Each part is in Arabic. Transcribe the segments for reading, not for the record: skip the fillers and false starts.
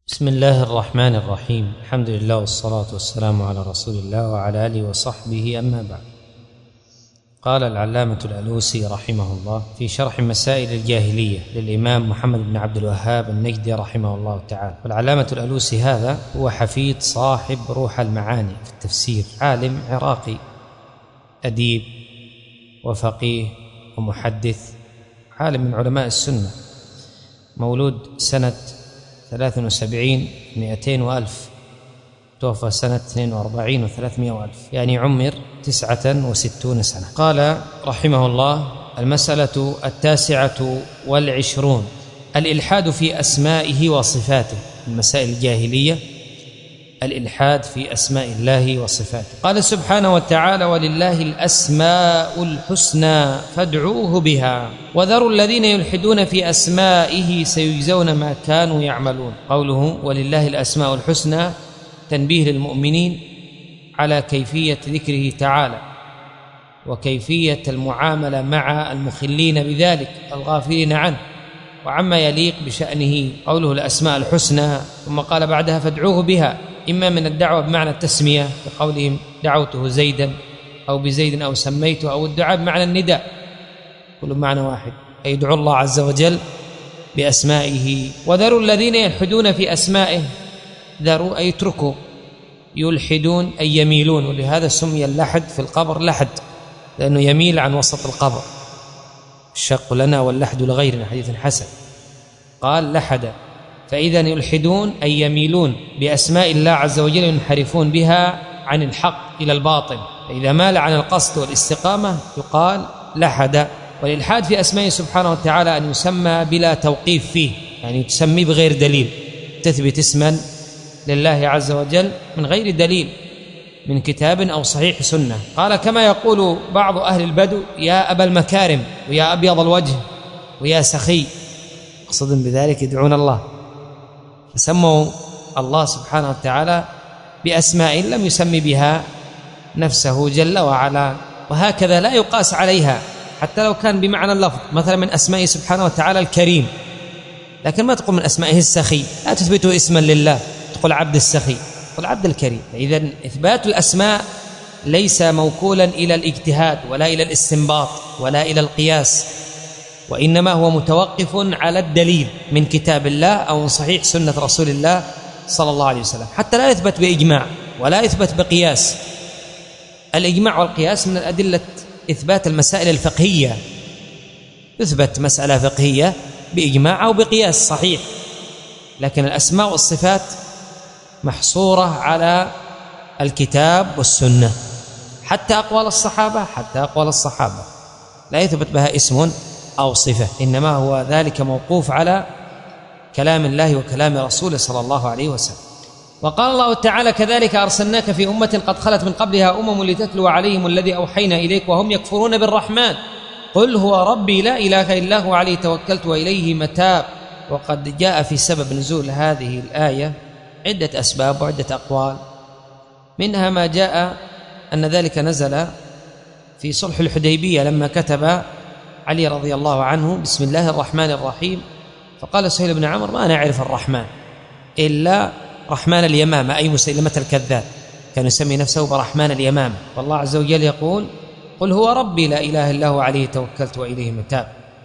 بسم الله الرحمن الرحيم. الحمد لله والصلاة والسلام على رسول الله وعلى آله وصحبه، أما بعد. قال العلامة الألوسي رحمه الله في شرح مسائل الجاهلية للإمام محمد بن عبد الوهاب النجدي رحمه الله تعالى. والعلامة الألوسي هذا هو حفيد صاحب روح المعاني في التفسير، عالم عراقي أديب وفقيه ومحدث، عالم من علماء السنة، مولود سنة 73 200 وألف، توفى سنة 42 و300 وألف، يعني عمر 69 سنة. قال رحمه الله: المسألة 29، الإلحاد في أسمائه وصفاته. المسائل الجاهلية الإلحاد في أسماء الله وصفاته. قال سبحانه وتعالى: ولله الأسماء الحسنى فادعوه بها وذروا الذين يلحدون في أسمائه سيجزون ما كانوا يعملون. قوله ولله الأسماء الحسنى تنبيه للمؤمنين على كيفية ذكره تعالى وكيفية المعاملة مع المخلين بذلك الغافلين عنه وعما يليق بشأنه. قوله الأسماء الحسنى، ثم قال بعدها فادعوه بها، إما من الدعوة بمعنى التسمية كقولهم دعوته زيدا أو بزيد أو سميته، أو الدعاء بمعنى النداء، كل معنى واحد، أي يدعو الله عز وجل بأسمائه. وذروا الذين يلحدون في أسمائه، ذروا أي اتركوا، يلحدون أي يميلون، ولهذا سمي اللحد في القبر لحد، لأنه يميل عن وسط القبر. الشق لنا واللحد لغيرنا، حديث حسن. قال لحد، فإذا يلحدون أي يميلون بأسماء الله عز وجل، ينحرفون بها عن الحق إلى الباطل، فإذا مال عن القصد والاستقامة يقال لحد. والإلحاد في أسمائه سبحانه وتعالى أن يسمى بلا توقيف فيه، يعني تسميه بغير دليل، تثبت اسما لله عز وجل من غير دليل من كتاب أو صحيح سنة. قال كما يقول بعض أهل البدو: يا أبا المكارم، ويا أبيض الوجه، ويا سخي، يقصدون بذلك يدعون الله، فسموا الله سبحانه وتعالى بأسماء لم يسمي بها نفسه جل وعلا. وهكذا لا يقاس عليها حتى لو كان بمعنى اللفظ. مثلا من أسمائه سبحانه وتعالى الكريم، لكن ما تقول من أسمائه السخي، لا تثبته اسما لله، تقول عبد السخي، تقول عبد الكريم. إذن إثبات الأسماء ليس موكولا إلى الاجتهاد ولا إلى الاستنباط ولا إلى القياس، وإنما هو متوقف على الدليل من كتاب الله أو من صحيح سنة رسول الله صلى الله عليه وسلم، حتى لا يثبت بإجماع ولا يثبت بقياس. الإجماع والقياس من الأدلة إثبات المسائل الفقهية، يثبت مسألة فقهية بإجماع أو بقياس صحيح، لكن الأسماء والصفات محصورة على الكتاب والسنة، حتى أقوال الصحابة لا يثبت بها اسم أو صفة، إنما هو ذلك موقوف على كلام الله وكلام رسوله صلى الله عليه وسلم. وقال الله تعالى: كذلك أرسلناك في أمة قد خلت من قبلها لتتلو عليهم الذي أوحينا إليك وهم يكفرون بالرحمن قل هو ربي لا إله إلا هو عليه توكلت وإليه متاب. وقد جاء في سبب نزول هذه الآية عدة أسباب وعدة أقوال، منها ما جاء أن ذلك نزل في صلح الحديبية لما كتب علي رضي الله عنه بسم الله الرحمن الرحيم، فقال سهيل بن عمرو: ما نعرف الرحمن إلا رحمن اليمامة، أي مسيلمة الكذاب، كان يسمي نفسه برحمن اليمامة. والله عز وجل يقول: قل هو ربي لا إله إلا هو عليه توكلت وإليه متاب.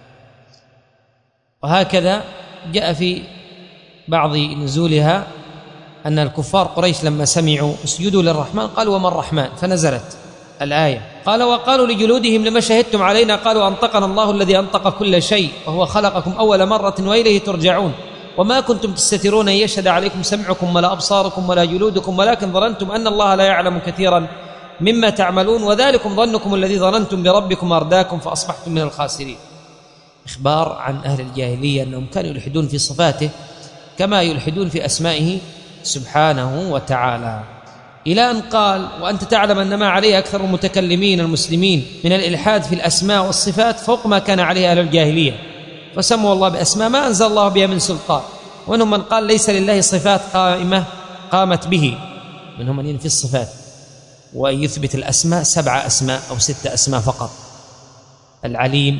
وهكذا جاء في بعض نزولها أن الكفار قريش لما سمعوا اسجدوا للرحمن قالوا: وما الرحمن؟ فنزلت الآية. قال: وقالوا لجلودهم لما شهدتم علينا قالوا: أنطقنا الله الذي أنطق كل شيء وهو خلقكم أول مرة وإليه ترجعون وما كنتم تستترون أن يشهد عليكم سمعكم ولا أبصاركم ولا جلودكم ولكن ظننتم أن الله لا يعلم كثيرا مما تعملون وذلكم ظنكم الذي ظننتم بربكم أرداكم فأصبحتم من الخاسرين. إخبار عن أهل الجاهلية أنهم كانوا يلحدون في صفاته كما يلحدون في أسمائه سبحانه وتعالى، إلى أن قال: وأنت تعلم أن ما عليه أكثر المتكلمين المسلمين من الإلحاد في الأسماء والصفات فوق ما كان عليه أهل الجاهلية، فسموا الله بأسماء ما أنزل الله بها من سلطان. ومنهم من قال ليس لله صفات قامت به، منهم من ينفي الصفات ويثبت الأسماء 7 أسماء أو 6 أسماء فقط: العليم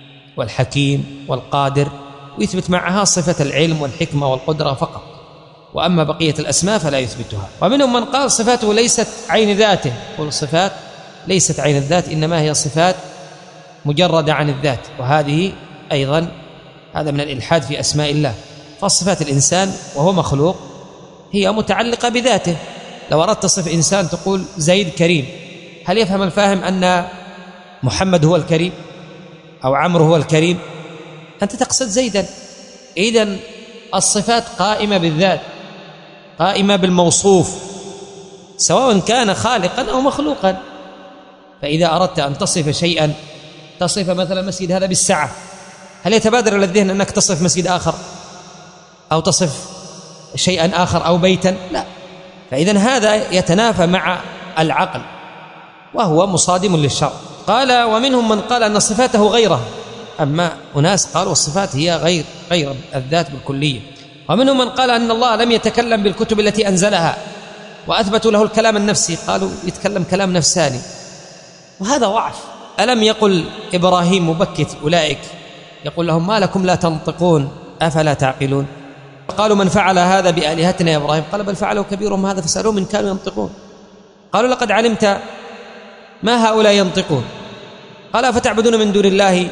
والحكيم والقادر، ويثبت معها صفة العلم والحكمة والقدرة فقط، وأما بقية الأسماء فلا يثبتها. ومنهم من قال صفاته ليست عين ذاته، والصفات ليست عين الذات، إنما هي صفات مجردة عن الذات، وهذه أيضا هذا من الإلحاد في أسماء الله. فصفات الإنسان وهو مخلوق هي متعلقة بذاته. لو أردت تصف إنسان تقول زيد كريم، هل يفهم الفاهم أن محمد هو الكريم أو عمرو هو الكريم؟ أنت تقصد زيدا. إذن الصفات قائمة بالذات، قائمة بالموصوف، سواء كان خالقا أو مخلوقا. فإذا أردت أن تصف شيئا، تصف مثلا مسجد هذا بالسعة، هل يتبادر إلى الذهن أنك تصف مسجد آخر أو تصف شيئا آخر أو بيتا؟ لا. فإذن هذا يتنافى مع العقل وهو مصادم للشرع. قال ومنهم من قال أن صفاته غيره، أما أناس قالوا الصفات هي غير الذات بالكلية. ومنهم من قال أن الله لم يتكلم بالكتب التي أنزلها وأثبتوا له الكلام النفسي، قالوا يتكلم كلام نفساني، وهذا ضعف. ألم يقل إبراهيم مبكت أولئك يقول لهم ما لكم لا تنطقون أفلا تعقلون؟ قالوا من فعل هذا بآلهتنا يا إبراهيم؟ قال بل فعلوا كبيرهم هذا فسألوهم إن كانوا ينطقون. قالوا لقد علمت ما هؤلاء ينطقون. قال فتعبدون من دون الله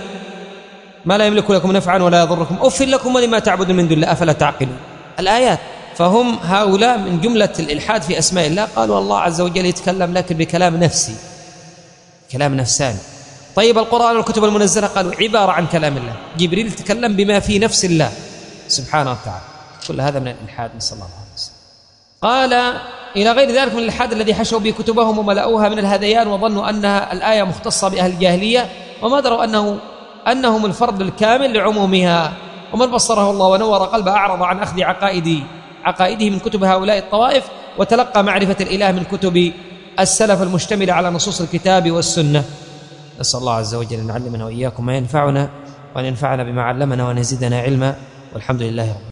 ما لا يملك لكم نفعا ولا يضركم أف لكم ولما تعبدون من دون الله أفلا تعقلون. الآيات. فهم هؤلاء من جملة الإلحاد في أسماء الله قالوا الله عز وجل يتكلم لكن بكلام نفسي، كلام نفساني. طيب القرآن والكتب المنزلة قالوا عبارة عن كلام الله، جبريل تكلم بما في نفس الله سبحانه وتعالى. كل هذا من الإلحاد، نسأل الله عليه وسلم. قال إلى غير ذلك من الإلحاد الذي حشوا به كتبهم وملأوها من الهذيان وظنوا أنها الآية مختصة بأهل الجاهلية وما دروا أنهم الفرد الكامل لعمومها. ومن بصره الله ونور قلبه أعرض عن أخذ عقائده من كتب هؤلاء الطوائف وتلقى معرفة الإله من كتب السلف المشتملة على نصوص الكتاب والسنة. نسأل الله عز وجل أن يعلمنا وإياكم ما ينفعنا وأن ينفعنا بما علمنا وأن يزيدنا علما، والحمد لله رب العالمين.